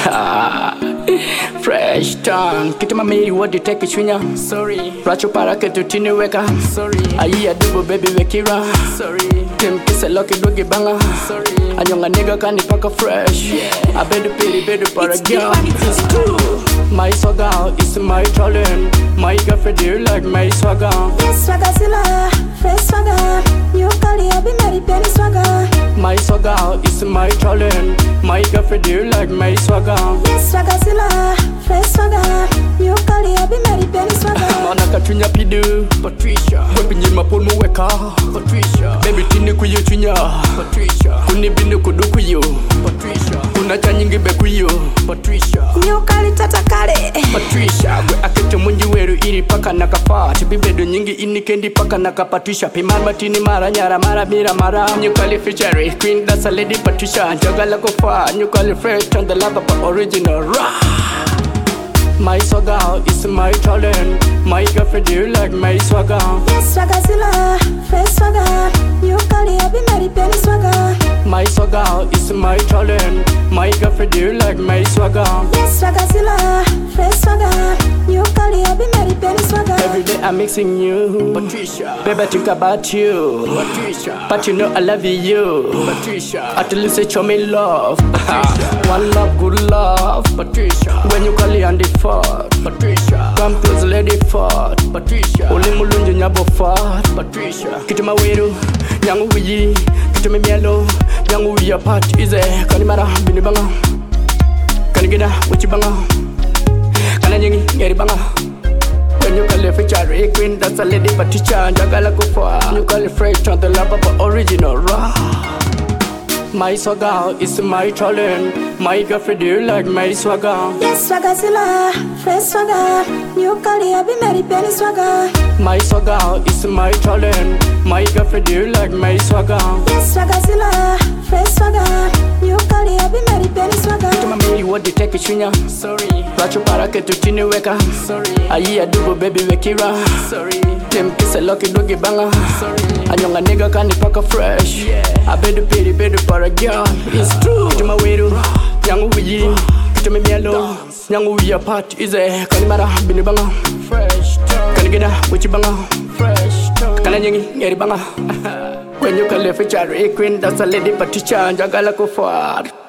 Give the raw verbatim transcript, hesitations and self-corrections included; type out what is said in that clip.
Fresh tongue, kita mamiri wadi teki chwinya. Sorry, racho para ketu tini weka. Sorry, ayi adubu baby wekira. Sorry, tim kisa loki dogi banga. Sorry, anyonga nigga kani paka fresh. Yeah, I bedu pili bedu para girl. It's true. My swagger is my talent. My girlfriend do you like my swagger? Yes, swagger zilla, fresh swagger. New Cali, I be married, penny swagger. My swagger is my talent. My girlfriend do you like my swagger? Yes, swagger zilla, fresh swagger. New Cali, I be married, penny swagger. Mana katunya pidu, Patricia. Wepi nyima ponu weka, Patricia. Baby tini kuyo chunya, Patricia. Kuni binu kudu kuyo, Patricia. Kuna chanyingi be kuyo, Patricia. New Cali tata kale, Patricia. Gwe akete munji weru iri paka nakafa. Chibibedo nyingi ini kendi paka naka Patricia. Pimar matini mara nyara mara mira mara. New Cali feature queen that's a lady Patricia. Jagala kofa, New Cali fresh on the lava pa original rah. My swagger is my talent. My girlfriend do you like my swagger? yes, swagger zilla, fresh swagger. New Cali, I be married, penny swagger. My swagger is my talent. My girlfriend do you like my swagger? Yes, swagger zilla, fresh swagger. New Cali, I be married, penny swagger. Every day I'm mixing you, Patricia. Baby, I think about you, Patricia. But you know I love you, Patricia. At least you show me love, Patricia. One love, good love, Patricia. When you call it on the fort, Patricia. Come close, lady fort, Patricia. Only mulunju nyabo fort, Patricia. Kituma weru, nyangu wiji, kituma mielo, nyangu wiji apart ize. Kanimara bini banga, kanigida uchi banga, kananyingi ngeri banga. When you call it feature queen, that's a lady Patricia. Jagala kufa, you call it fresh on the lava but original raw. My swagger is my talent. My girlfriend do you like my swagger? Yes, swagger zilla, fresh swagger. New Cali, I be married, penny swagger. My swagger is my talent. My girlfriend do you like my swagger? Yes, swagger zilla, fresh swagger. New Cali, I be married, penny swagger. Tuma miri wadi teki chwinya. Sorry, racho para ketu tini weka. Sorry, ayi adubu baby wekira. Sorry, tim kisa loki dogi banga. Sorry, anyonga nigga kani paka fresh. Yeah, I bedu pili bedu para girl. It's true. Kituma weru, nyangu wiji, kituma mielo, nyangu wiji apart ize. Kanimara bini banga, fresh tongue. Kanigida uchi banga, fresh tongue. Kananyingi ngeri banga. When you call it feature queen, that's a lady Patricia. Jagala kufa.